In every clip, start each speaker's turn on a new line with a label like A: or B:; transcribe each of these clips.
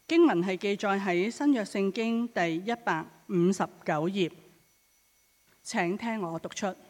A: 經文係記載喺新約聖經第159頁，請聽我讀出。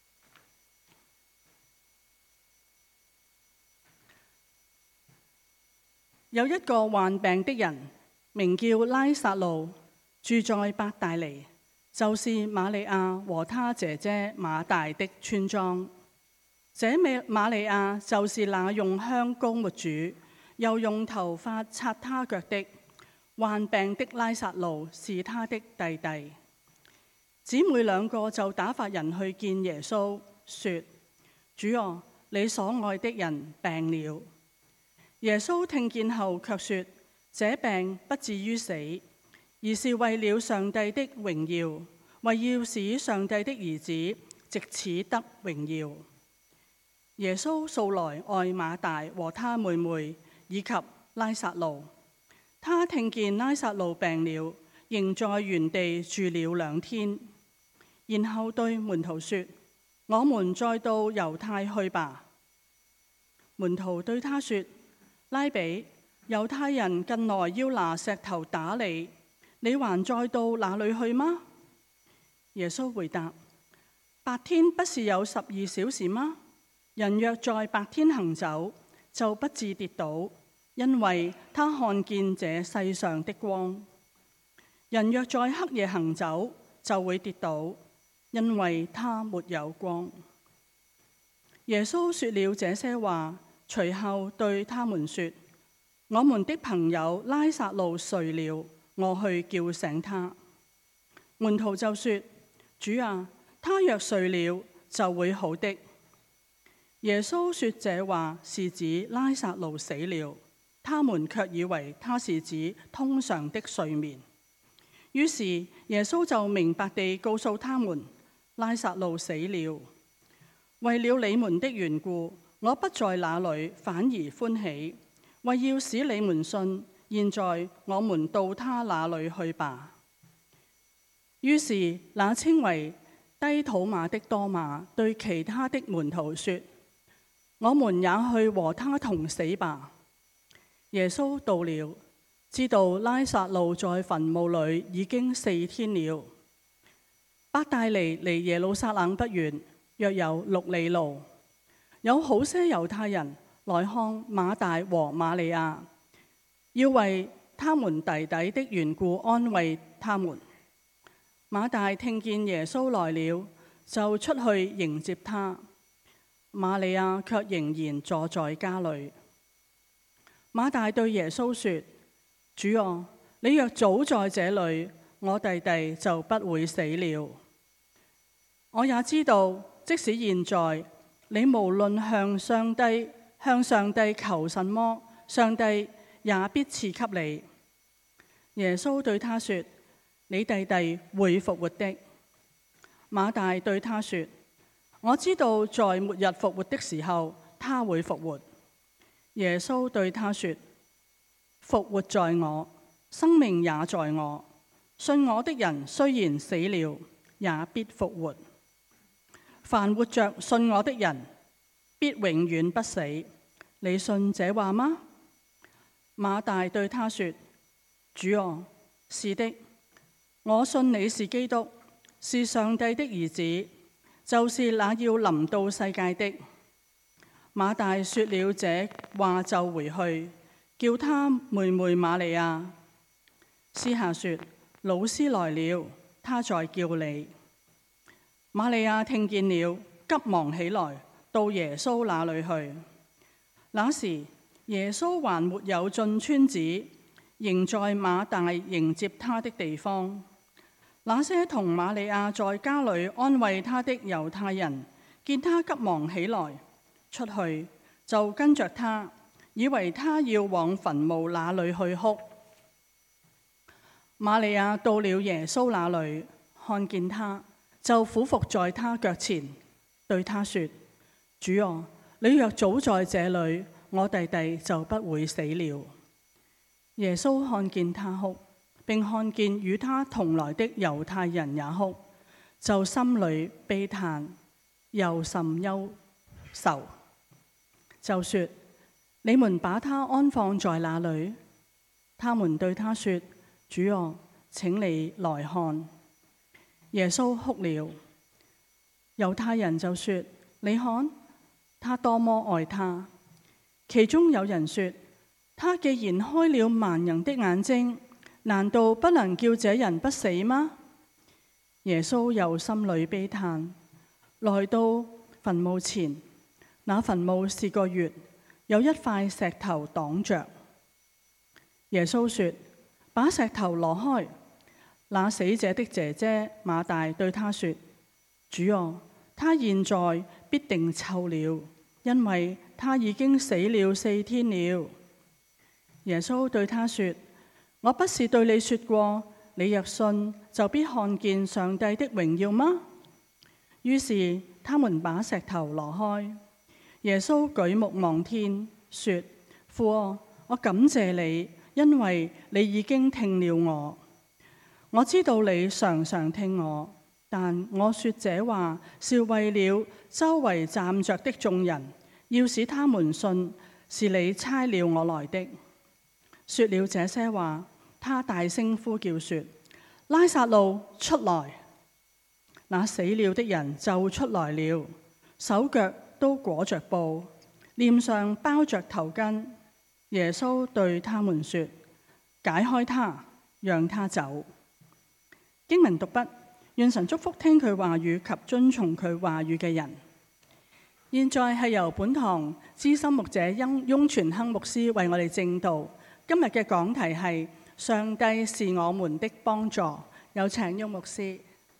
A: 有一個患病的人，名叫拉撒路，住在伯大尼，就是瑪利亞和她姐姐馬大的村莊。這瑪利亞就是那用香膏抹主，又用頭髮擦他腳的。患病的拉撒路是他的弟弟。姊妹兩個就打發人去見耶穌，說：主啊，你所愛的人病了。耶穌聽見後卻說：這病不至於死，而是為了上帝的榮耀，為要使上帝的兒子藉此得榮耀。耶穌素來愛馬大和他妹妹以及拉撒路。他聽見拉撒路病了，仍在原地住了2天，然後對門徒說：我們再到猶太去吧。門徒對他說：拉比，猶太人近來要拿石頭打你，你還再到那裏去嗎？耶穌回答：白天不是有12小時嗎？人若在白天行走，就不致跌倒，因為他看見這世上的光。人若在黑夜行走，就會跌倒，因為他沒有光。耶穌說了這些話，隨後對他們說：我們的朋友拉撒路睡了，我去叫醒他。門徒就說：主啊，他若睡了，就會好的。耶穌說這話是指拉撒路死了，他們卻以為他是指通常的睡眠。於是耶穌就明白地告訴他們：拉撒路死了，為了你們的緣故，我不在那裏，反而歡喜，為要使你們信。現在我們到他那裏去吧。於是那稱為低土馬的多馬對其他的門徒說：我們也去和他同死吧。耶穌到了，知道拉撒路在墳墓裏已經4天了。伯大尼離耶路撒冷不遠，約有6里路。有好些猶太人來看馬大和瑪利亞，要為他們弟弟的緣故安慰他們。馬大聽見耶穌來了，就出去迎接他。瑪利亞卻仍然坐在家裏。馬大對耶穌說：主啊，你若早在這裏，我弟弟就不會死了。我也知道，即使現在，你無論向上帝求什麼，上帝也必賜給你。耶穌對他說：你弟弟會復活的。馬大對他說：我知道在末日復活的時候，他會復活。耶穌對他說：復活在我，生命也在我。信我的人雖然死了，也必復活。凡活着信我的人，必永遠不死。你信這話嗎？馬大對他說：主啊，是的，我信你是基督，是上帝的兒子，就是那要臨到世界的。馬大說了這話就回去，叫他妹妹瑪利亞。私下說：老師來了，他在叫你。瑪利亞聽見了，急忙起來，到耶穌那裏去。那時耶穌還沒有進村子，仍在馬大迎接他的地方。那些同瑪利亞在家裏安慰他的猶太人，見他急忙起來出去，就跟着他，以為他要往墳墓那裏去哭。瑪利亞到了耶穌那裏，看見他，就俯伏在他腳前，對他說：主啊，你若早在這裏，我弟弟就不會死了。耶穌看見他哭，並看見與他同來的猶太人也哭，就心裏悲嘆，又甚憂愁，就說：你們把他安放在哪裏？ 他們對他說：主啊，請你來看。耶穌哭了。猶太人就說：你看，他多麼愛他。其中有人說：他既然開了盲人的眼睛，難道不能叫這人不死嗎？耶穌又心裏悲嘆，來到墳墓前，那墳墓是個穴，有一塊石頭擋着。耶穌說：把石頭挪開。那死者的姐姐馬大對他說：主啊，他現在必定臭了，因為他已經死了4天了。耶穌對他說：我不是對你說過，你若信，就必看見上帝的榮耀嗎？於是他們把石頭挪開。耶穌舉目望天，說：父啊，我感謝你，因為你已經聽了我。我知道你常常聽我，但我說這話是為了周圍站着的眾人，要使他們信是你差了我來的。說了這些話，他大聲呼叫說：拉撒路出來！那死了的人就出來了，手腳都裹着布，臉上包着頭巾。耶穌對他們說：解開他，讓他走。經文讀畢，願神祝福聽佢話語及遵從佢話語嘅人。現在係由本堂資深牧者翁傳亨牧師為我哋證道。今日嘅講題係上帝是我們的幫助。有請翁牧師。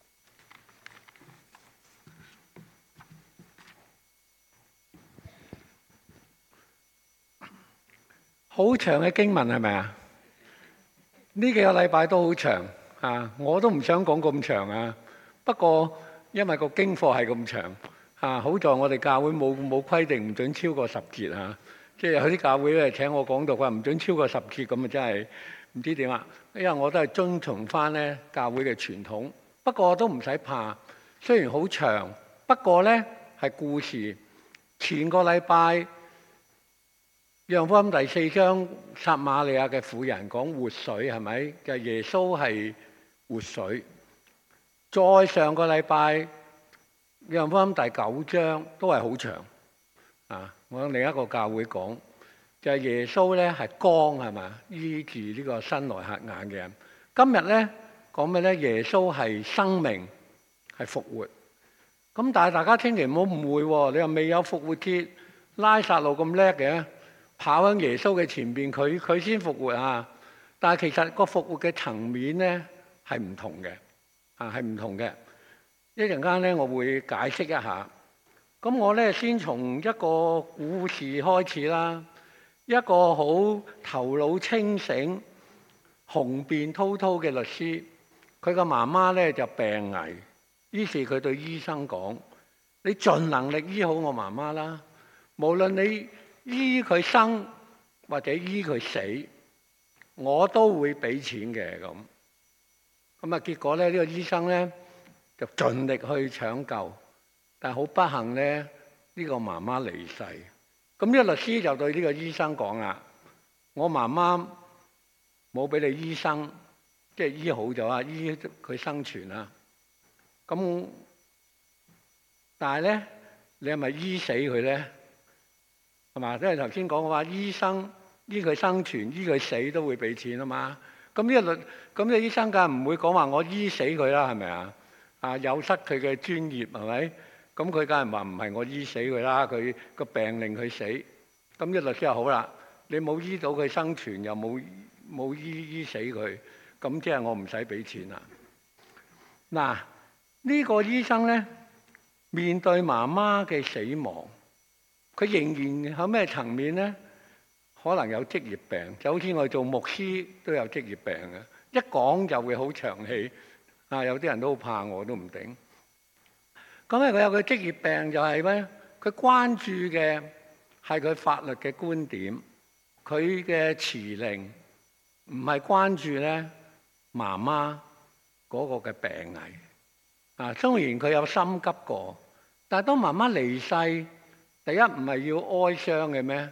B: 好長嘅經文係咪啊？呢幾個禮拜都好長啊！我都唔想講咁長啊。不過因為個經課係咁長啊，好在我哋教會冇規定唔准超過10節啊。即係有啲教會咧請我講道，佢話唔准超過10節，咁啊真係唔知點啊。因為我都係遵從翻咧教會嘅傳統。不過都唔使怕，雖然好長，不過咧係故事。前個禮拜約翰福音第4章，撒瑪利亞嘅婦人講活水係咪？就係耶穌係活水。再上個禮拜約翰福音第9章都係好長啊！我喺另一個教會講，就係耶穌咧係光係嘛，醫治呢個新來瞎眼嘅人。今日咧講咩咧？耶穌係生命，係復活。咁但係大家千祈唔好誤會喎，你又未有復活節，拉撒路咁叻嘅，跑喺耶穌嘅前邊，佢先復活啊！但係其實個復活嘅層面咧係唔同嘅，係唔同嘅。一陣間咧我會解釋一下。咁我咧先從一個故事開始啦。一個好頭腦清醒、雄辯滔滔嘅律師，佢個媽媽咧就病危，於是佢對醫生講：你盡能力醫好我媽媽啦，無論你醫佢生或者醫佢死，我都會俾錢嘅。咁啊，結果咧呢個醫生咧就盡力去搶救，但係好不幸咧呢個媽媽離世。咁呢個律師就對呢個醫生講啦：我媽媽冇俾你醫生，即係醫好咗啊，醫佢生存啦。咁但係咧，你係咪醫死佢咧？係嘛？即係頭先講嘅話，醫生醫佢生存、醫佢死都會俾錢啊嘛。咁呢個醫生梗係唔會講話我醫死佢啦，係咪啊？有失佢嘅專業係咪？咁佢梗係話唔係我醫死佢啦，佢個病令佢死。咁呢個律師就好啦，你冇醫到佢生存，又冇醫死佢，咁即係我唔使俾錢啦。嗱，呢個醫生咧面對媽媽嘅死亡，佢仍然喺咩層面咧？可能有職業病，就好似我哋做牧師都有職業病嘅，一講就會好長氣。有啲人都好怕我，都唔頂。咁咧，佢有個職業病就係咩？佢關注嘅係佢法律嘅觀點，佢嘅辭令唔係關注咧媽媽嗰個嘅病危。雖然佢有心急過，但係當媽媽離世，第一唔係要哀傷嘅咩？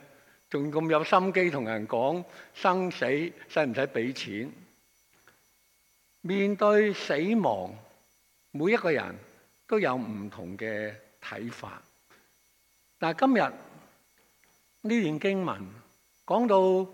B: 仲咁有心機同人講生死，使唔使俾錢？面對死亡，每一個人都有唔同嘅睇法。但係今日呢段經文講到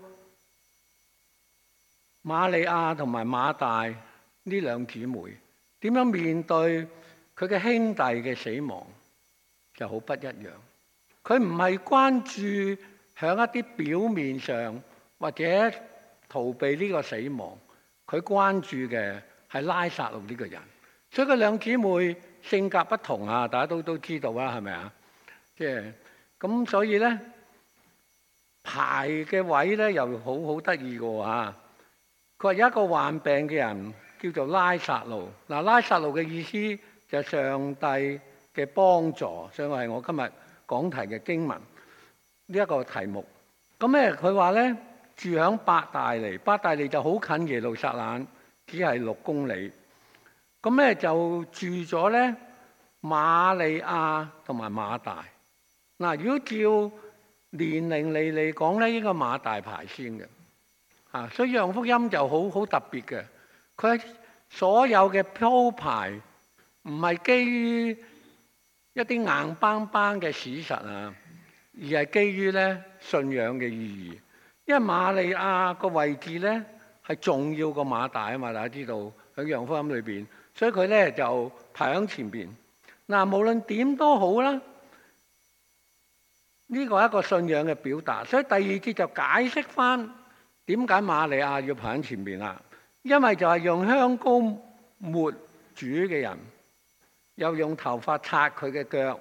B: 瑪利亞同埋馬大呢兩姊妹點樣面對佢嘅兄弟嘅死亡，就好不一樣。佢唔係關注喺一啲表面上或者逃避呢個死亡，佢關注嘅係拉撒路呢個人。所以佢兩姊妹性格不同啊，大家都知道啦，係咪啊？即係咁，所以咧排嘅位咧又好得意嘅喎。佢話有一個患病嘅人叫做拉撒路。嗱，拉撒路嘅意思就係上帝嘅幫助，所以係我今日講題嘅經文呢一個題目。咁咧佢話咧住響伯大尼，伯大尼就好近耶路撒冷，只係6公里。咁咧就住咗咧瑪利亞同埋馬大。嗱，如果照年齡嚟講咧，應該馬大排先嘅。所以約翰福音就好特別嘅，佢所有嘅鋪排唔係基於一啲硬邦邦嘅史實啊，而係基於咧信仰嘅意義。因為瑪利亞個位置咧係重要過馬大啊嘛，大家知道喺約翰福音裏邊，所以佢咧就排喺前邊。嗱，無論點都好啦，呢個係一個信仰嘅表達。所以第二節就解釋翻點解瑪利亞要排喺前邊啦？因為就係用香膏抹主嘅人，又用頭髮擦佢嘅腳，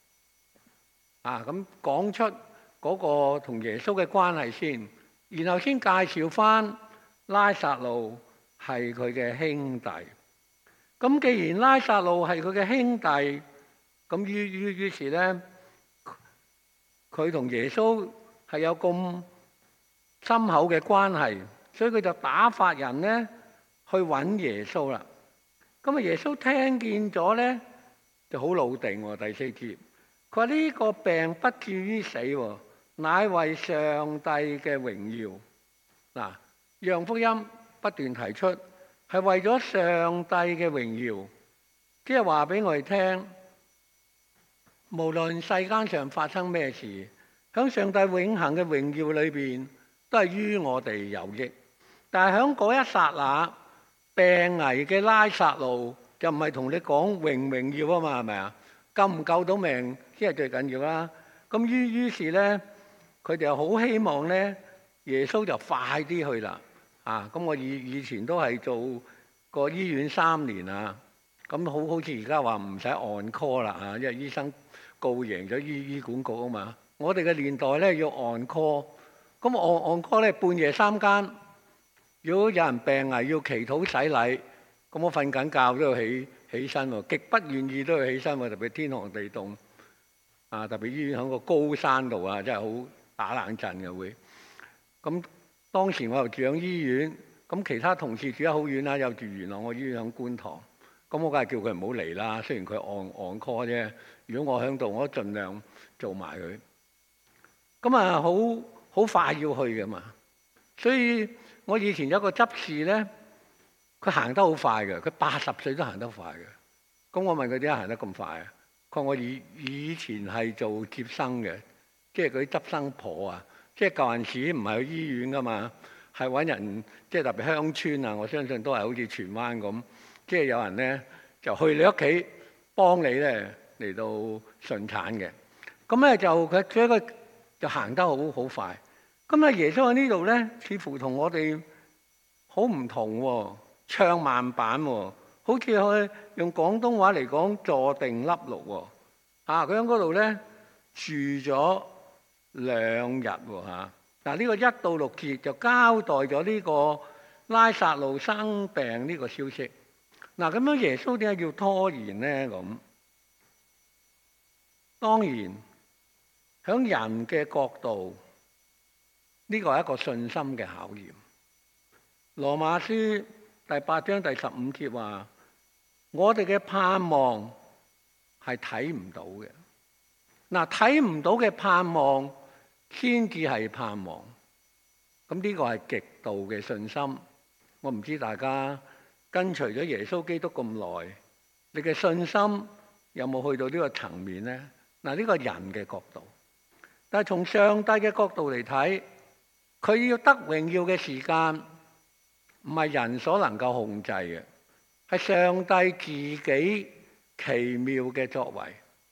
B: 咁講出嗰個同耶穌嘅關係先，然後先介紹翻拉撒路係佢嘅兄弟。咁既然拉撒路係佢嘅兄弟，咁於是咧，佢同耶穌係有咁深厚嘅關係，所以佢就打發人咧去揾耶穌啦。咁啊，耶穌聽見咗咧就好老定喎。第4節，佢話呢個病不至於死，乃為上帝嘅榮耀。嗱，約翰福音不斷提出係為咗上帝嘅榮耀，即係話俾我哋聽，無論世間上發生咩事，喺上帝永恆嘅榮耀裏邊，都係於我哋有益。但係喺嗰一剎那，病危嘅拉撒路就唔係同你講榮唔榮耀啊嘛，係咪啊？救唔救到命先係最緊要啦。咁於是咧，佢哋又好希望咧，耶穌就快啲去啦。咁我以前都係做過醫院3年啊，咁好似而家話唔使on call啦，因為醫生告贏咗醫管局啊嘛。我哋嘅年代咧要on call。咁on call咧半夜3更，如果有人病危要祈禱洗禮，咁我瞓緊覺都要起身喎，極不願意都要起身喎，特別天寒地凍，特別醫院喺個高山度啊，真係好打冷震嘅會。咁當時我又住喺醫院，咁其他同事住得好遠啦，又住元朗，我醫院喺觀塘，咁我梗係叫佢唔好嚟啦。雖然佢on call 啫，如果我喺度，我都盡量做埋佢。咁好快要去㗎嘛，所以我以前有個執事咧，佢行得好快嘅，佢80歲都行得快嘅。咁我問佢點解行得咁快啊？佢話我以前係做接生嘅，即係嗰啲執生婆啊，即係舊陣時唔係去醫院㗎嘛，係揾人，即係特別鄉村啊，我相信都係好似荃灣咁，即係有人咧就去你屋企幫你咧嚟到順產嘅。咁咧就佢所以佢就行得好快。咁啊，耶穌喺呢度咧，似乎同我哋好唔同喎，唱慢板喎，好似去用廣東話嚟講坐定粒六喎。佢喺嗰度咧住咗2日喎。嗱，呢個1到6節就交代咗呢個拉撒路生病呢個消息。嗱，咁樣耶穌點解要拖延咧？咁當然喺人嘅角度，呢個係一個信心嘅考驗。羅馬書第8章第15節話：我哋嘅盼望係睇唔到嘅。嗱，睇唔到嘅盼望先至係盼望。咁呢個係極度嘅信心。我唔知大家跟隨咗耶穌基督咁耐，你嘅信心有冇去到呢個層面呢？嗱，呢個人嘅角度，但係從上帝嘅角度嚟睇，佢要得榮耀嘅時間唔係人所能夠控制嘅，係上帝自己奇妙嘅作為。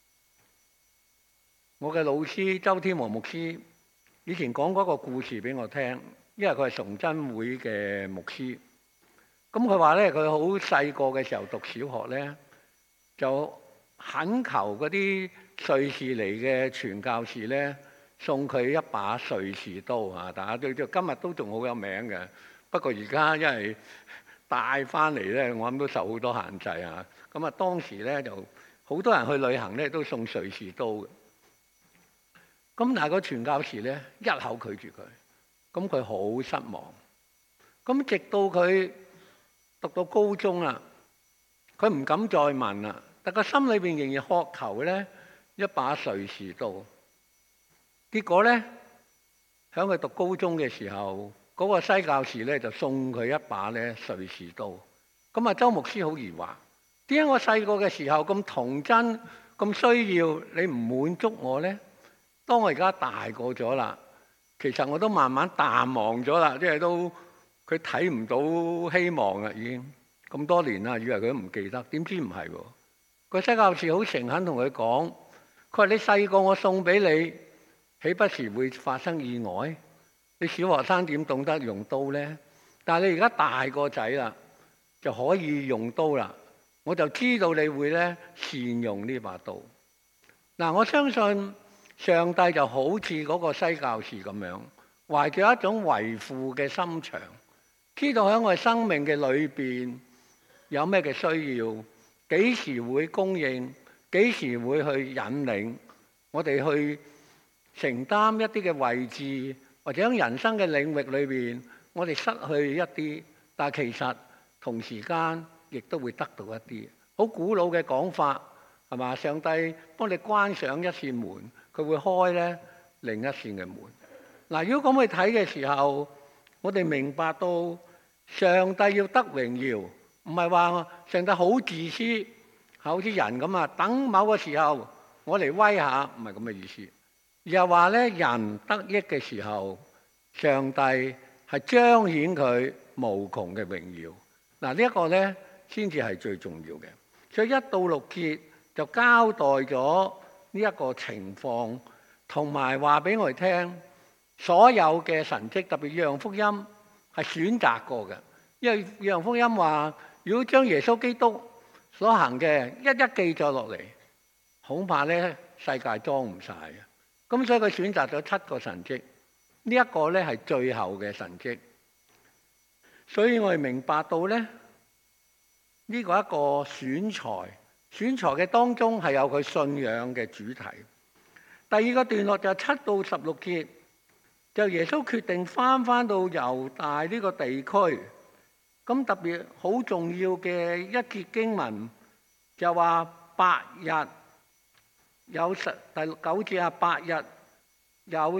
B: 我嘅老師周天和牧師以前講過一個故事俾我聽，因為佢係崇真會嘅牧師。咁佢話咧，佢好細個嘅時候讀小學咧，就懇求嗰啲瑞士嚟嘅傳教士咧，送佢一把瑞士刀啊！大家都知，今日都仲好有名嘅。不過而家因為帶翻嚟咧，我諗都受好多限制啊。咁啊，當時咧就好多人去旅行咧，都送瑞士刀嘅。咁但係個傳教士咧一口拒絕佢，咁佢好失望。咁直到佢讀到高中啦，佢唔敢再問啦，但個心裏邊仍然渴求咧一把瑞士刀。結果咧，喺佢讀高中嘅時候，嗰個西教士咧就送佢一把咧瑞士刀。咁啊，周牧師好疑惑，點解我細個嘅時候咁童真、咁需要，你唔滿足我咧？當我而家大個咗啦，其實我都慢慢淡忘咗啦，即係都佢睇唔到希望啦，已經咁多年啦，以為佢都唔記得，點知唔係喎？個西教士好誠懇同佢講，佢話你細個我送俾你，豈不時會發生意外？你小學生點懂得用刀呢？但係你而家大個仔啦，就可以用刀啦，我就知道你會咧善用呢把刀。嗱，我相信上帝就好似嗰個西教士咁樣，懷住一種為父嘅心腸，知道喺我哋生命嘅裏邊有咩嘅需要，幾時會供應，幾時會去引領我哋去承擔一啲嘅位置，或者喺人生嘅領域裏邊，我哋失去一啲，但係其實同時間亦都會得到一啲。好古老嘅講法係嘛？上帝幫你關上一扇門，佢會開咧另一扇嘅門。嗱，如果咁去睇嘅時候，我哋明白到上帝要得榮耀，唔係話上帝好自私，好似人咁啊，等某個時候我嚟威下，唔係咁嘅意思。而係話咧，人得益嘅時候，上帝係彰顯佢無窮嘅榮耀。嗱，呢一個咧先至係最重要嘅。所以1到6節就交代咗呢一個情況，同埋話俾我哋聽，所有嘅神蹟，特別約翰福音係選擇過嘅。因為約翰福音話，如果將耶穌基督所行嘅一一記載落嚟，恐怕咧世界裝唔晒嘅。咁所以佢選擇咗7個神蹟，呢一個咧係最後嘅神蹟。所以我哋明白到咧，呢個一個選材嘅當中係有佢信仰嘅主題。第二個段落就係7到16節，就耶穌決定翻到猶大呢個地區。咁特別好重要嘅一節經文就話8日。有第9節啊，8日有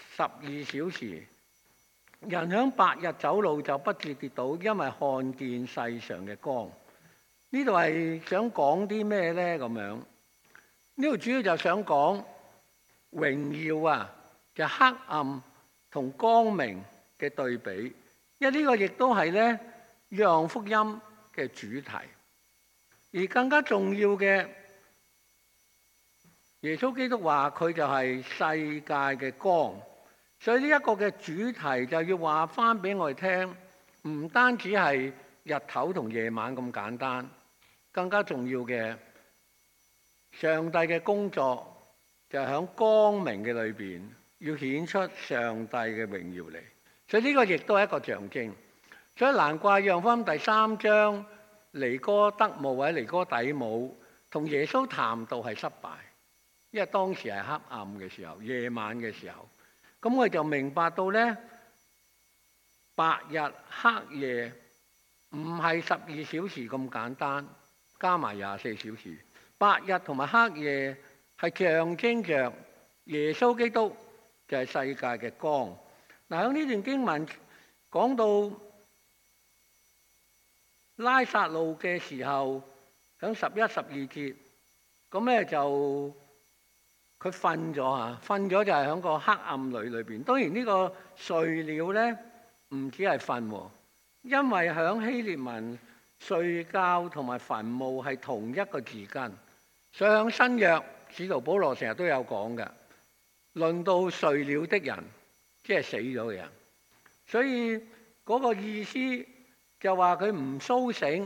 B: 12小時，人響8日走路就不致跌倒，因為看見世上嘅光。呢度係想講啲咩呢？咁樣呢度主要就想講榮耀啊，就黑暗同光明嘅對比，因為呢個亦都係咧約翰福音嘅主題，而更加重要嘅。耶穌基督話佢就係世界嘅光，所以呢一個嘅主題就要話翻俾我哋聽，唔單止係日頭同夜晚咁簡單，更加重要嘅，上帝嘅工作就係喺光明嘅裏邊要顯出上帝嘅榮耀嚟，所以呢個亦都係一個象徵。所以難怪約翰福音第3章尼哥德慕或者尼哥底母同耶穌談道係失敗。因為當時係黑暗嘅時候，夜晚嘅時候，咁我哋就明白到咧，白日黑夜唔係12小時咁簡單，加埋24小時。白日同埋黑夜係象徵着耶穌基督就係世界嘅光。嗱，喺呢段經文講到拉撒路嘅時候，喺11、12節，咁咧就佢瞓咗嚇，瞓咗就係喺個黑暗裏邊。當然呢個睡了咧，唔止係瞓，因為喺希臘文睡覺同埋墳墓係同一個字根，所以喺新約使徒保羅成日都有講嘅，論到睡了的人，即係死咗嘅人。所以嗰個意思就話佢唔甦醒，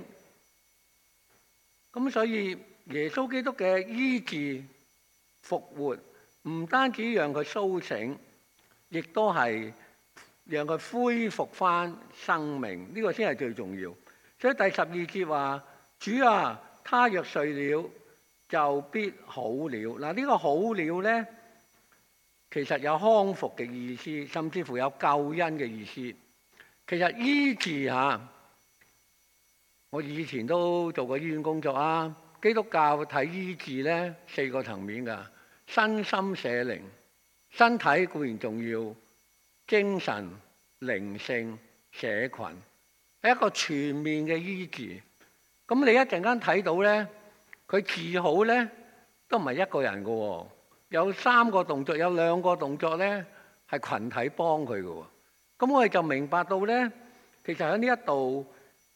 B: 咁所以耶穌基督嘅醫治復活唔單止讓佢甦醒，亦都係讓佢恢復翻生命，呢個先係最重要。所以第12節話：主啊，他若睡了，就必好了。嗱，呢個好了呢，其實有康復嘅意思，甚至乎有救恩嘅意思。其實醫治嚇，我以前都做過醫院工作啊。基督教睇醫治呢，4個層面㗎：身心社靈。身體固然重要，精神、靈性、社群，係一個全面嘅醫治。咁你一陣間睇到呢，佢治好呢都唔係一個人㗎喎，有3個動作，有2個動作呢係群體幫佢㗎喎。咁我哋就明白到呢，其實喺呢一度，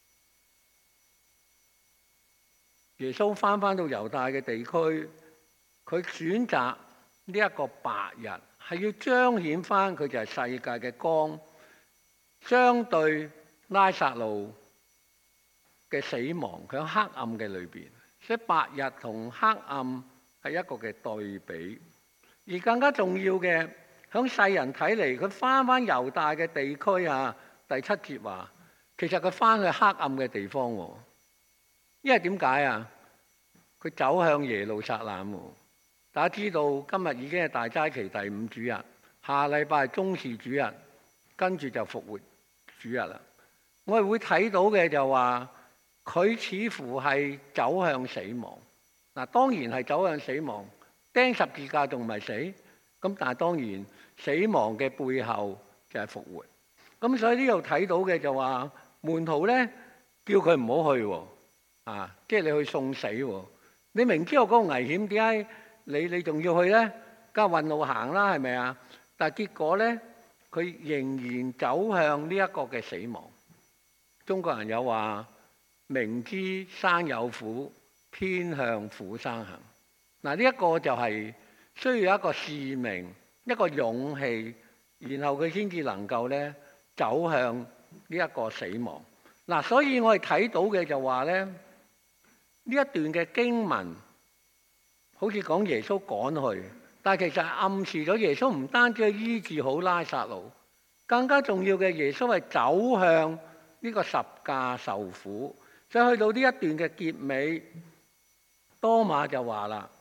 B: 耶穌翻到猶大嘅地區，佢選擇呢一個白日，係要彰顯翻佢就係世界嘅光，相對拉撒路嘅死亡，佢喺黑暗嘅裏邊，所以白日同黑暗係一個嘅對比。而更加重要嘅，喺世人睇嚟，佢翻猶大嘅地區啊，第7節話，其實佢翻去黑暗嘅地方喎。因為點解啊？佢走向耶路撒冷喎。大家知道今日已經係大齋期第5主日，下禮拜係中士主日，跟住就復活主日啦。我哋會睇到嘅就話，佢似乎係走向死亡。嗱，當然係走向死亡，釘十字架仲唔係死？咁但係當然死亡嘅背後就係復活。咁所以呢度睇到嘅就話，門徒咧叫佢唔好去喎，即係你去送死喎。你明知道嗰個危險，點解你仲要去咧？梗係運路行啦，係咪啊？但係結果咧，佢仍然走向呢一個嘅死亡。中國人有話：明知山有虎，偏向虎山行。嗱，呢一個就係需要一個使命、一個勇氣，然後佢先至能夠咧走向呢一個死亡。嗱，所以我哋睇到嘅就話咧，呢一段嘅經文好似講耶穌趕去，但係其實係暗示咗耶穌唔單止醫治好拉撒路，更加重要嘅耶穌係走向呢個十架受苦。所以去到呢一段嘅結尾，多馬就話啦：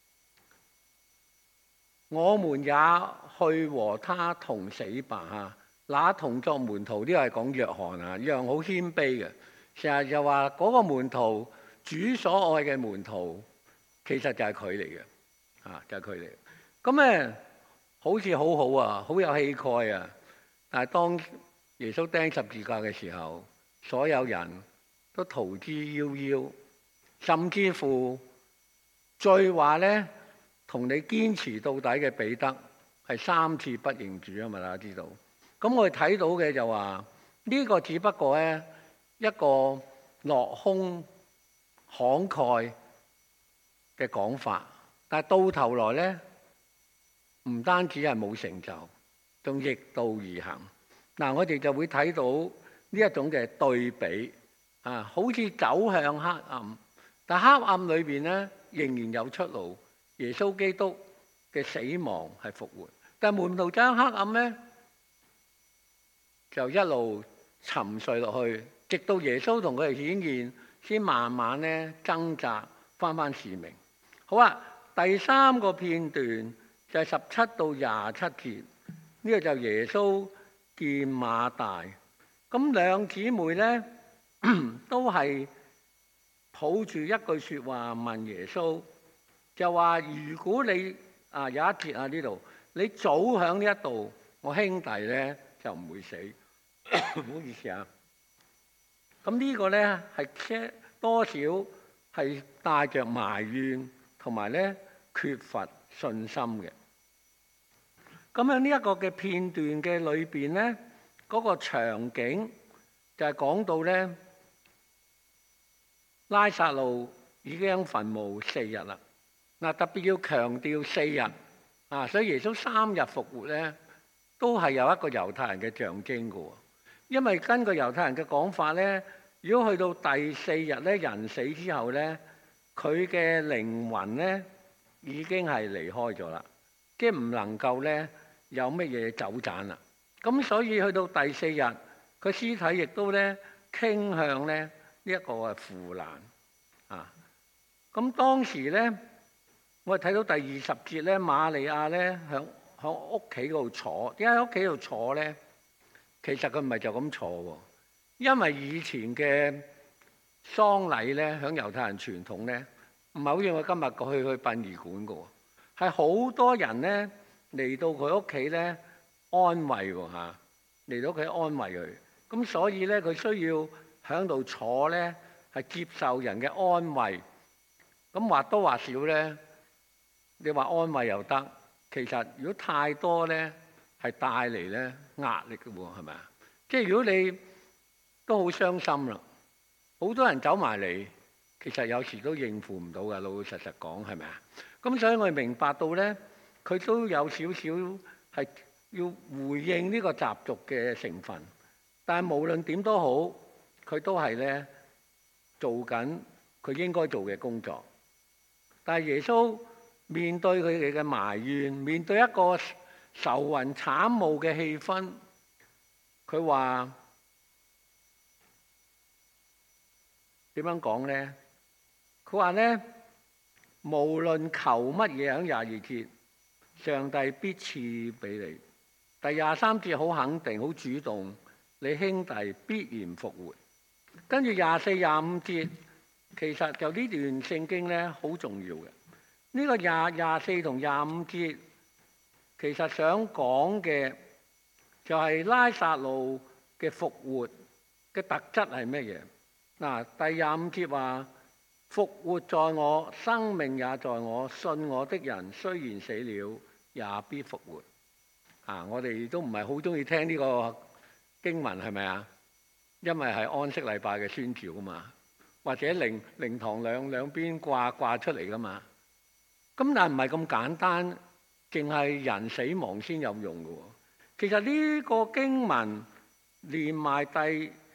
B: 我們也去和他同死吧。那同作門徒，呢個係講約翰啊，約翰好謙卑嘅，成日就話嗰個門徒，主所愛嘅門徒，其實就係佢嚟嘅，就係佢嚟。咁咧好似好好啊，好有氣概啊。但係當耶穌釘十字架嘅時候，所有人都逃之夭夭，甚至乎最話咧，同你堅持到底嘅彼得係3次不認主啊嘛，大家知道。咁我哋睇到嘅就話呢個只不過咧一個落空慷慨嘅講法，但係到頭來咧唔單止係冇成就，仲逆道而行。嗱，我哋就會睇到呢一種嘅對比好似走向黑暗，但黑暗裏邊咧仍然有出路。耶穌基督嘅死亡係復活，但係門徒走向黑暗咧，就一路沉睡落去，直到耶穌同佢哋顯現，先慢慢咧掙扎翻使命。好啊，第3個片段就係17到27節，呢個就耶穌見馬大。咁兩姊妹咧都係抱住一句説話問耶穌，就話如果你有一節呢度， 你早響呢一度，我兄弟咧就唔會死。唔好意思啊。咁呢個咧係多少係帶着埋怨同埋咧缺乏信心嘅。咁喺呢一個嘅片段嘅裏邊咧，嗰個場景就係講到咧，拉撒路已經喺墳墓4日啦。嗱，特別要強調4日啊，所以耶穌3日復活咧，都係有一個猶太人嘅象徵嘅。因為根據猶太人嘅講法咧，如果去到第4日咧，人死之後咧，佢嘅靈魂咧已經係離開咗啦，即係唔能夠咧有乜嘢走盞啦。咁所以去到第4日，佢屍體亦都咧傾向咧呢一個係腐爛啊。咁當時咧，我哋睇到第20節咧，瑪利亞咧響屋企嗰度坐。點解喺屋企度坐咧？其實佢唔係就咁坐喎，因為以前嘅喪禮咧，響猶太人傳統咧，唔係好似我今日過去殯儀館嘅喎，係好多人咧嚟到佢屋企咧安慰喎嚇，嚟到佢安慰佢。咁所以咧，佢需要響度坐咧，係接受人嘅安慰。咁或多或少咧，你話安慰又得，其實如果太多咧，係帶嚟咧壓力嘅喎，係咪啊？即係如果你都好傷心啦，好多人走埋嚟，其實有時都應付唔到㗎，老老實實講，係咪啊？咁所以我哋明白到咧，佢都有少少係要回應呢個習俗嘅成分，但係無論點都好，佢都係咧做緊佢應該做嘅工作。但係耶穌面對佢哋嘅埋怨，面對一個愁雲慘霧嘅氣氛，佢話點樣講咧？佢話咧，無論求乜嘢，喺22節，上帝必賜俾你。第23節好肯定、好主動，你兄弟必然復活。跟住24、25節，其實就呢段聖經咧好重要嘅。呢個24同25節。其實想講嘅就係拉撒路嘅復活嘅特質係咩嘢？嗱，第25節話復活在我，生命也在我，信我的人雖然死了，也必復活。啊，我哋都唔係好中意聽呢個經文，係咪啊？因為係安息禮拜嘅宣召啊嘛，或者靈堂兩邊掛出嚟噶嘛。咁但係唔係咁簡單。淨係人死亡先有用嘅喎。其實呢個經文連埋第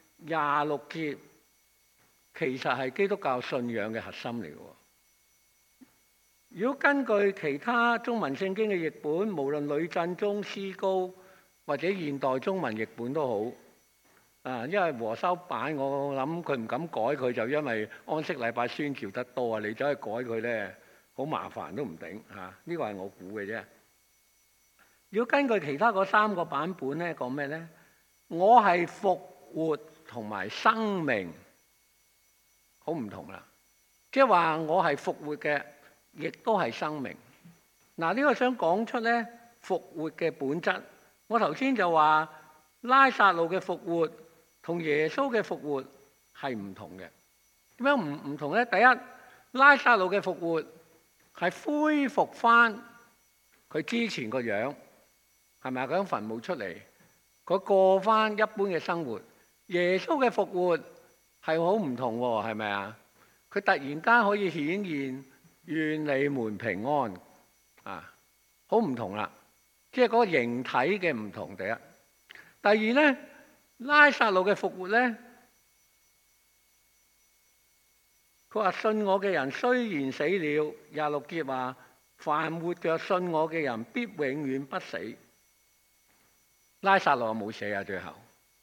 B: 26節，其實係基督教信仰嘅核心嚟嘅喎。如果根據其他中文聖經嘅譯本，無論呂振中詩高或者現代中文譯本都好，因為和修版我諗佢唔敢改佢，就因為安息禮拜宣召得多啊，你走去改佢咧，好麻煩都唔定嚇。呢個係我估嘅啫。如果根據其他嗰3個版本咧，講咩咧？我係復活同埋生命，好唔同啦。即係話我係復活嘅，亦都係生命。嗱，呢個想講出咧復活嘅本質。我頭先就話拉撒路嘅復活同耶穌嘅復活係唔同嘅。點樣唔同咧？第一，拉撒路嘅復活係恢復翻佢之前個樣。係咪啊？佢喺墳墓出嚟，佢過翻一般嘅生活。耶穌嘅復活係好唔同喎，係咪啊？佢突然間可以顯現，願你們平安啊，好唔同啦。即係嗰個形體嘅唔同。第一，第二咧，拉撒路嘅復活咧，佢話信我嘅人雖然死了，26節話凡活着信我嘅人必永遠不死。拉撒路有冇死啊？最後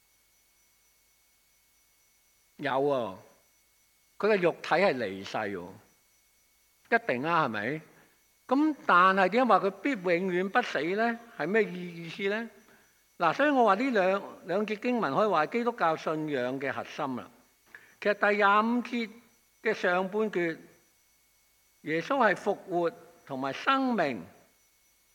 B: 有喎，佢嘅肉體係離世喎，一定啊，係咪？咁但係點解話佢必永遠不死咧？係咩意思咧？嗱，所以我話呢兩節經文可以話係基督教信仰嘅核心啦。其實第25節嘅上半段，耶穌係復活同埋生命，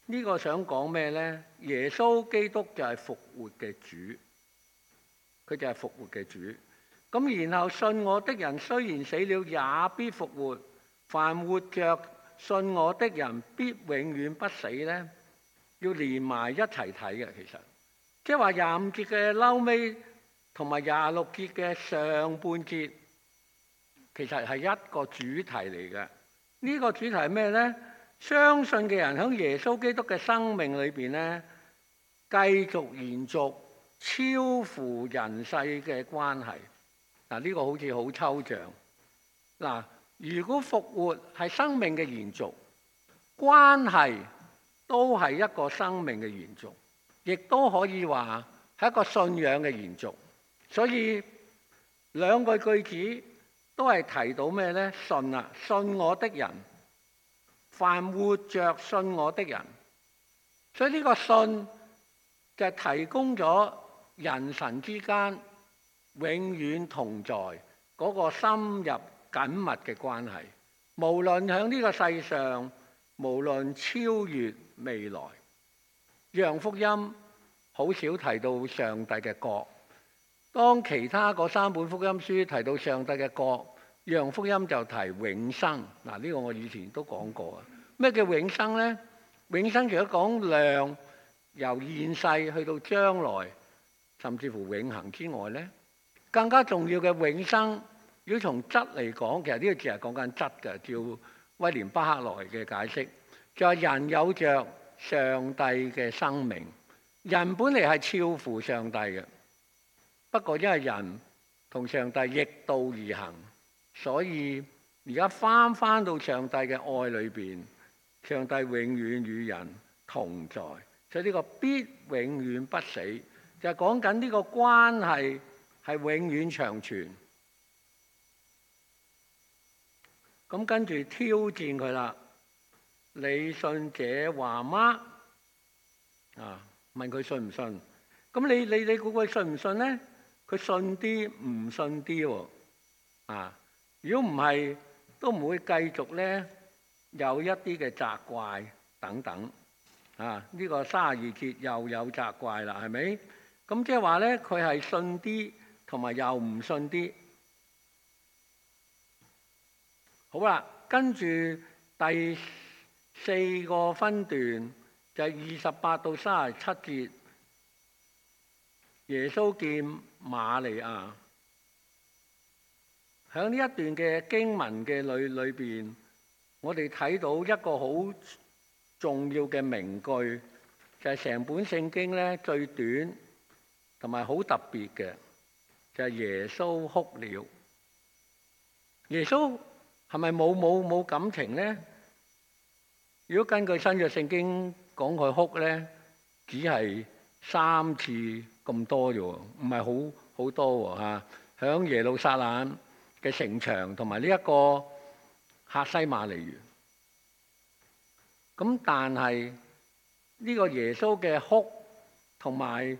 B: 呢個想講咩呢？耶穌基督就係復活嘅主，佢就係復活嘅主。咁然後信我的人雖然死了，也必復活。凡活着信我的人，必永遠不死呢，要連埋一齊睇嘅。其實即係話25節嘅嬲尾同埋26節嘅上半節，其實係一個主題嚟嘅。呢個主題係咩呢？相信嘅人喺耶穌基督嘅生命裏邊呢，繼續延續超乎人世嘅關係。嗱，呢個好似好抽象。嗱，如果復活係生命嘅延續，關係都係一個生命嘅延續，亦都可以話係一個信仰嘅延續。所以兩句句子都係提到咩呢？信啊，信我的人，凡活着信我的人。所以呢個信就係提供咗人神之間永遠同在嗰個深入緊密嘅關係，無論喺呢個世上，無論超越未來。約翰福音好少提到上帝嘅國，當其他嗰3本福音書提到上帝嘅國，約翰福音就提永生。嗱，呢個我以前都講過啊。咩叫永生呢？永生除咗講量，由現世去到將來，甚至乎永恆之外呢，更加重要嘅永生，如果從質嚟講，其實呢個字係講緊質嘅。照威廉巴克萊嘅解釋，就係人有着上帝嘅生命。人本嚟係超乎上帝嘅，不過因為人同上帝逆道而行，所以而家翻到上帝嘅愛裏邊，上帝永遠與人同在。所以呢個必永遠不死，就係講緊呢個關係係永遠長存。咁跟住挑戰佢啦，你信這話嗎？問佢信唔信？咁你估佢信唔信呢？佢信啲唔信啲喎。如果唔係，都唔會繼續呢有一啲嘅責怪等等。呢個32節又有責怪啦，係咪？咁即係話呢，佢係信啲同埋又唔信啲。好啦，跟住第4個分段就係28到37節，耶穌見瑪利亞。喺呢一段嘅經文嘅裏邊，我哋睇到一個好重要嘅名句，就係成本聖經咧最短同埋好特別嘅，就係耶穌哭了。耶穌係咪冇感情呢？如果根據新約聖經講佢哭呢，只係3次咁多啫喎，唔係好多喎。響耶路撒冷嘅城牆同埋呢一個客西馬尼園。咁但係呢個耶穌嘅哭同埋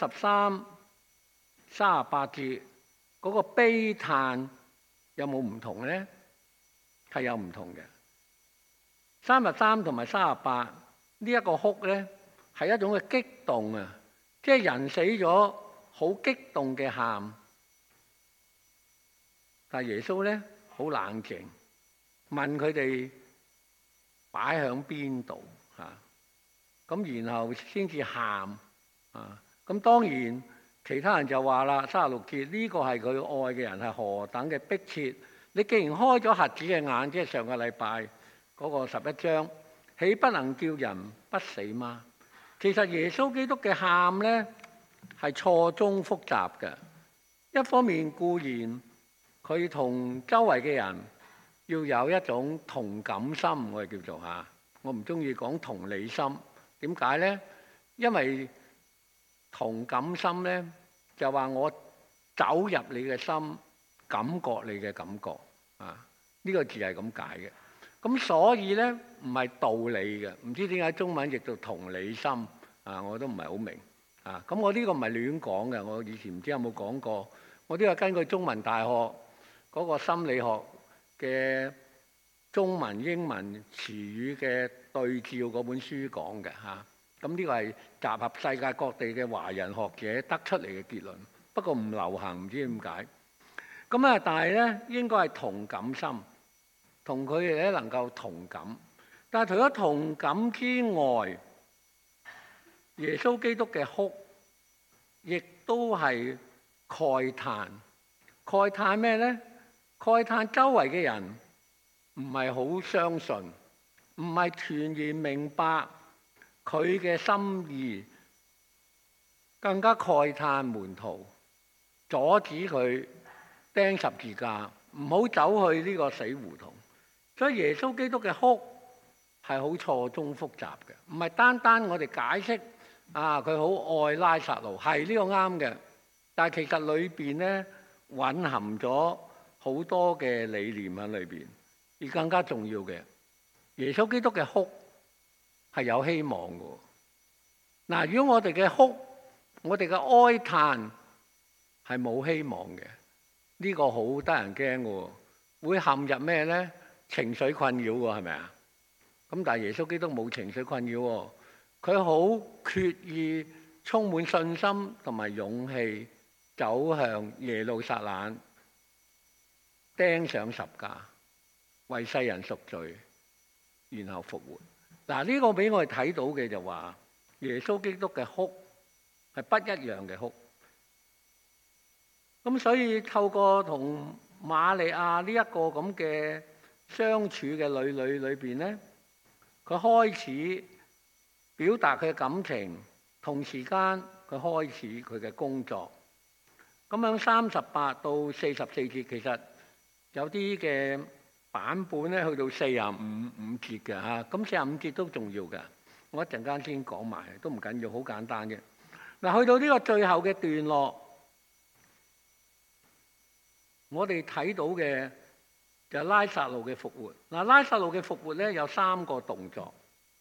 B: 33、38節嗰個悲嘆有冇唔同呢？係有唔同嘅。33同埋38呢一個哭呢，係一種嘅激動啊，即係人死咗好激動嘅喊。但係耶穌呢，好冷靜，問佢哋擺喺邊度咁然後先至喊咁當然其他人就話啦，36節呢個係佢愛嘅人係何等嘅迫切。你既然開咗瞎子嘅眼，即係上個禮拜嗰個11章，豈不能叫人不死嗎？其實耶穌基督嘅喊呢係錯綜複雜嘅。一方面固然佢同周圍嘅人要有一種同感心，我哋叫做我唔中意講同理心。點解呢？因為同感心呢，就話我走入你嘅心，感覺你嘅感覺呢個字係咁解嘅。咁所以呢，唔係道理嘅，唔知點解中文譯做同理心我都唔係好明咁我呢個唔係亂講嘅，我以前唔知有冇講過，我都有根據中文大學嗰個心理學嘅中文英文詞語嘅對照嗰本書講嘅嚇。咁呢個係集合世界各地嘅華人學者得出嚟嘅結論，不過唔流行，唔知點解。咁啊，但係咧應該係同感心，同佢哋咧能夠同感。但係除咗同感之外，耶穌基督嘅哭，亦都係慨嘆。慨嘆咩咧？慨嘆周圍嘅人唔係好相信，唔係全然明白佢嘅心意，更加慨嘆門徒阻止佢釘十字架，唔好走去呢個死胡同。所以耶穌基督嘅哭係好錯綜複雜嘅，唔係單單我哋解釋佢好愛拉撒路，係呢個啱嘅，但係其實裏邊咧蘊含咗好多嘅理念喺裏邊。而更加重要嘅，耶穌基督嘅哭係有希望嘅。嗱，如果我哋嘅哭，我哋嘅哀嘆係冇希望嘅，呢個好得人驚嘅，會陷入咩咧？情緒困擾喎，係咪啊？咁但係耶穌基督冇情緒困擾喎，佢好決意、充滿信心同埋勇氣走向耶路撒冷，釘上十架，為世人贖罪，然後復活。嗱，呢個俾我哋睇到嘅就話，耶穌基督嘅哭係不一樣嘅哭。咁所以透過同瑪利亞呢一個咁嘅相處嘅裏邊咧，佢開始表達佢嘅感情，同時間佢開始佢嘅工作。咁喺38到44節，其實有啲嘅版本咧去到45節嘅嚇，咁45節都重要嘅。我一陣間先講埋，都唔緊要，好簡單嘅。嗱，去到呢個最後嘅段落，我哋睇到嘅就係拉撒路嘅復活。嗱，拉撒路嘅復活咧有3個動作。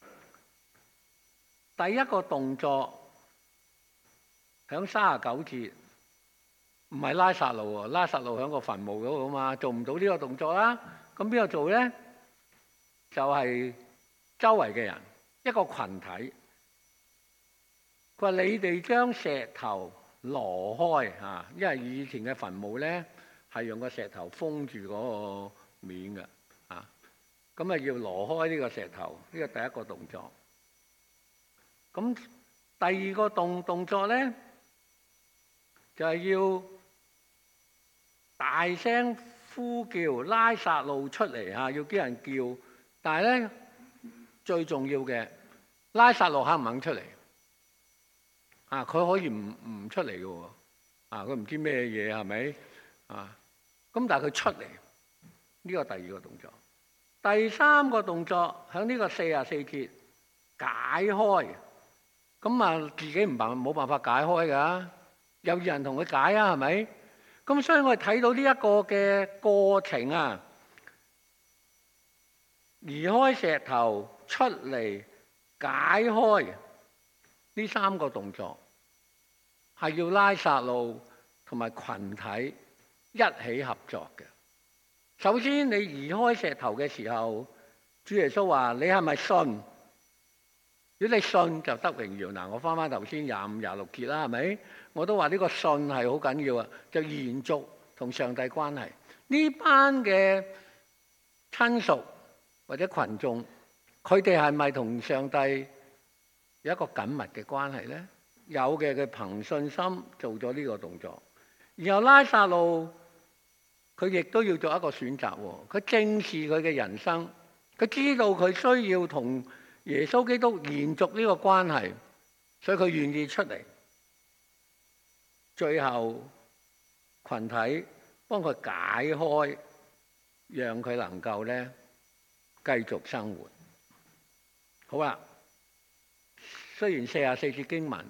B: 第一個動作響39節，唔係拉撒路喎，拉撒路響個墳墓嗰度啊嘛，做唔到呢個動作啦。咁邊個做咧？就係周圍嘅人，一個群體。佢話：你哋將石頭挪開嚇，因為以前嘅墳墓咧係用個石頭封住嗰個面嘅嚇，咁啊要挪開呢個石頭，呢個第一個動作。咁第二個動作咧，就係要大聲呼叫拉撒路出嚟嚇，要叫人叫。但係咧最重要嘅，拉撒路肯唔肯出嚟？佢可以唔出嚟嘅喎，佢唔知咩嘢係咪？咁但係佢出嚟，呢個第二個動作。第三個動作喺呢個44節解開，咁自己冇辦法解開㗎，有人同佢解啊，係咪？咁所以我哋睇到呢一個嘅過程移開石頭出嚟解開呢3個動作，係要拉撒路同埋群體一起合作嘅。首先你移開石頭嘅時候，主耶穌話：你係咪信？如果你信就得榮耀。嗱，我翻頭先25、26節啦，係咪？我都話呢個信係好緊要啊，就延續同上帝關係。呢班嘅親屬或者群眾，佢哋係咪同上帝有一個緊密嘅關係咧？有嘅，佢憑信心做咗呢個動作。然後拉撒路佢亦都要做一個選擇喎，佢正視佢嘅人生，佢知道佢需要同耶穌基督延續呢個關係，所以佢願意出嚟。最後群體幫佢解開，讓佢能夠咧繼續生活。好啦，雖然44節經文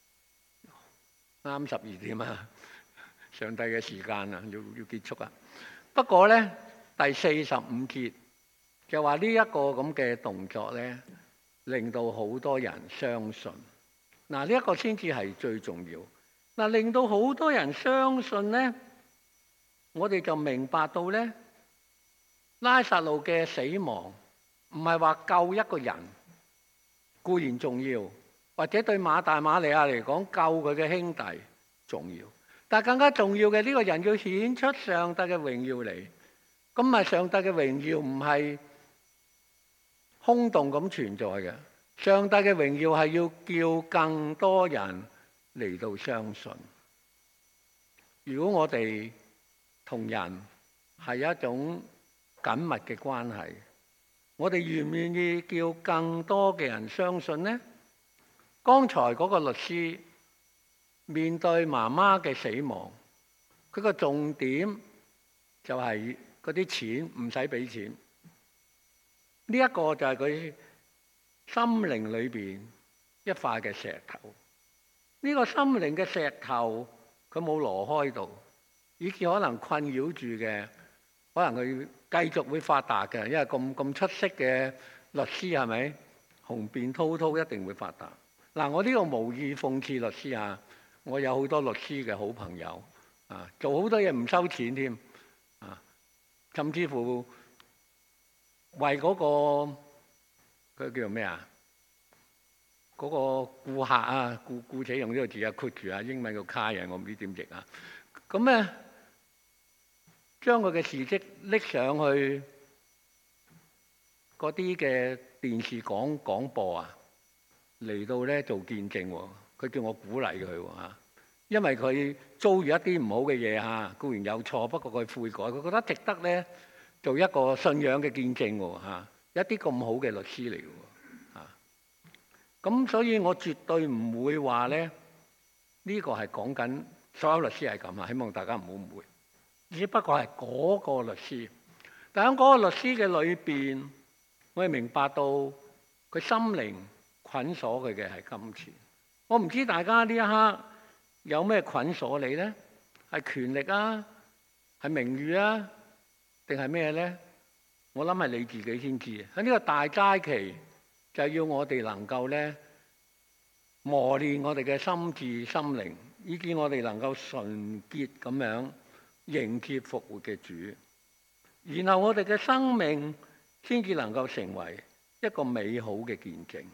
B: 啱12點啊，上帝嘅時間啊，要結束啊。不過咧，第45節就話呢一個咁嘅動作咧，令到好多人相信。嗱，呢一個先至係最重要。嗱，令到好多人相信咧，我哋就明白到咧，拉撒路嘅死亡唔係話救一個人， 固然重要，或者對馬大馬利亞嚟講救佢嘅兄弟重要，但係更加重要嘅呢個人要顯出上帝嘅榮耀嚟。咁啊，上帝嘅榮耀唔係空洞咁存在嘅，上帝嘅榮耀係要叫更多人嚟到相信。如果我哋同人係一種緊密嘅關係，我哋願唔願意叫更多嘅人相信呢？剛才嗰個律師面對媽媽嘅死亡，佢個重點就係嗰啲錢唔使俾錢。呢一個就係佢心靈裏邊一塊嘅石頭。呢個心靈嘅石頭佢冇挪開到，以致可能困擾住嘅，可能佢繼續會發達嘅，因為咁出色嘅律師係咪？雄辯滔滔一定會發達。嗱，我呢個無意諷刺律師啊，我有好多律師嘅好朋友啊，做好多嘢唔收錢添啊，甚至乎為嗰個佢叫做咩啊？嗰個顧客啊，姑且用呢個字啊，括住啊，英文叫 client，我唔知點譯啊。咁咧，將佢嘅事蹟拎上去嗰啲嘅電視廣播啊，嚟到咧做見證喎。佢叫我鼓勵佢喎嚇，因為佢遭遇一啲唔好嘅嘢嚇，固然有錯，不過佢悔改，佢覺得值得咧做一個信仰嘅見證喎嚇。一啲咁好嘅律師嚟嘅喎嚇，咁所以我絕對唔會話咧呢個係講緊所有律師係咁啊，希望大家唔好誤會。只不過係嗰個律師，但喺嗰個律師嘅裏邊，我哋明白到佢心靈捆鎖佢嘅係金錢。我唔知大家呢一刻有咩捆鎖你呢？係權力啊，係名譽啊，定係咩呢？我諗係你自己先知。喺呢個大齋期，就係要我哋能夠咧磨練我哋嘅心智心靈，以致我哋能夠純潔咁樣迎接復活嘅主，然後我哋嘅生命先至能夠成為一個美好嘅見證。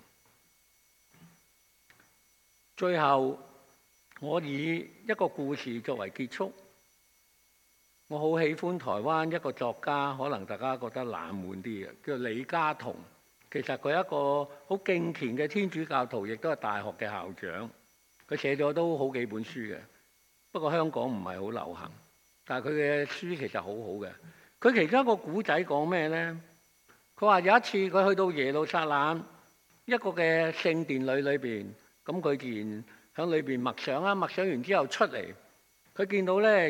B: 最後，我以一個故事作為結束。我好喜歡台灣一個作家，可能大家覺得冷門啲嘅，叫李家同。其實佢係一個好敬虔嘅天主教徒，亦都係大學嘅校長。佢寫咗都好幾本書嘅，不過香港唔係好流行。但係佢嘅書其實好好嘅。佢其中一個古仔講咩呢？佢話有一次佢去到耶路撒冷一個嘅聖殿裏邊，咁佢自然喺裏邊默想啦。默想完之後出嚟，佢見到呢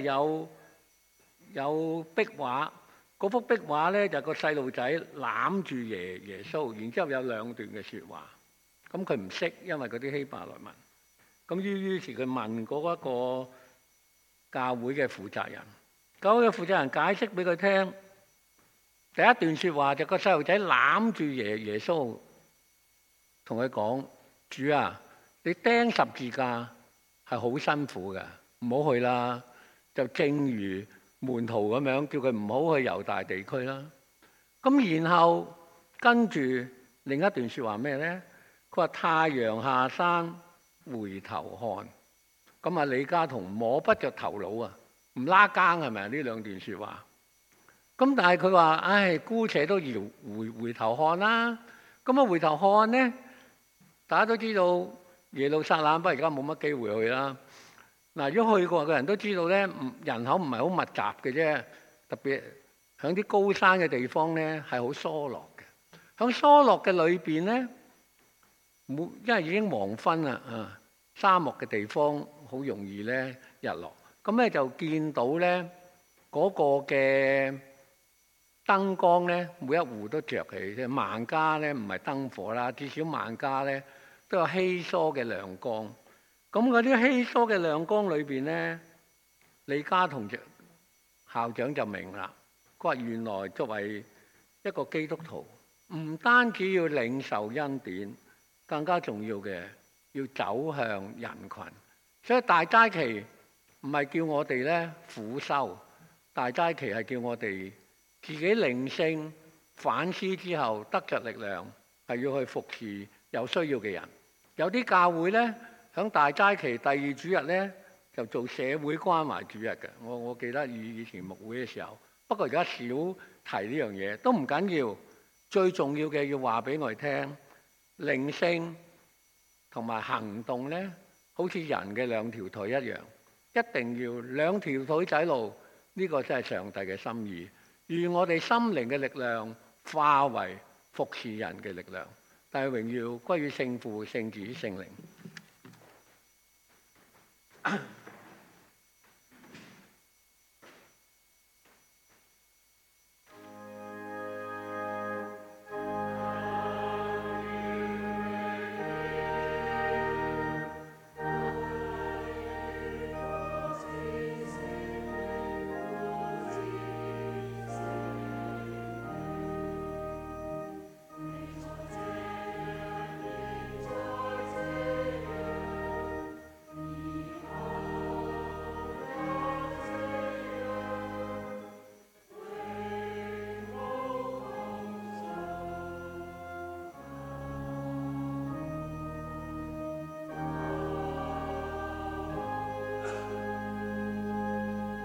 B: 有壁畫，嗰幅壁畫呢，就個細路仔攬住耶穌，然之後有兩段嘅説話。咁佢唔識，因為嗰啲希伯來文。咁於是佢問嗰一個教會嘅負責人，教會嘅負責人解釋俾佢聽。第一段説話就個細路仔攬住耶穌，同佢講：主啊，你釘十字架係好辛苦嘅，唔好去啦。就正如門徒咁樣叫佢唔好去猶大地區啦。咁然後跟住另一段説話咩呢？佢話太陽下山回頭看。咁啊，李家同摸不着頭腦啊，唔拉更係咪啊？呢兩段説話。咁但係佢話：唉，姑且都要回頭看啦。咁啊，回頭看呢，大家都知道耶路撒冷，不過而家冇乜機會去啦。嗱，如果去過嘅人都知道咧，人口唔係好密集嘅啫，特別喺啲高山嘅地方咧，係好疏落嘅。喺疏落嘅裏邊咧，因為已經黃昏啦啊，沙漠嘅地方好容易咧日落。咁咧就見到咧嗰個嘅燈光咧，每一戶都着起，即係萬家咧唔係燈火啦，至少萬家咧都有稀疏嘅亮光。咁嗰啲稀疏嘅亮光裏邊咧，李家同校長就明啦。佢話原來作為一個基督徒，唔單止要領受恩典，更加重要嘅要走向人群。所以大齋期唔係叫我哋咧苦修，大齋期係叫我哋自己靈性反思之後得着力量，係要去服侍有需要嘅人。有啲教會呢，響大齋期第二主日呢，就做社會關懷主日嘅。我記得以前牧會嘅時候，不過而家少提呢樣嘢，都唔緊要。最重要嘅要話俾我哋聽，靈性同埋行動呢，好似人嘅兩條腿一樣，一定要兩條腿仔路。呢個真係上帝嘅心意，願我哋心靈嘅力量化為服侍人嘅力量。但係榮耀歸於聖父、聖子、聖靈。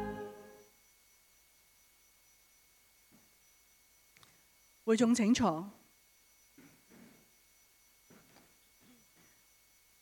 A: 會眾請坐。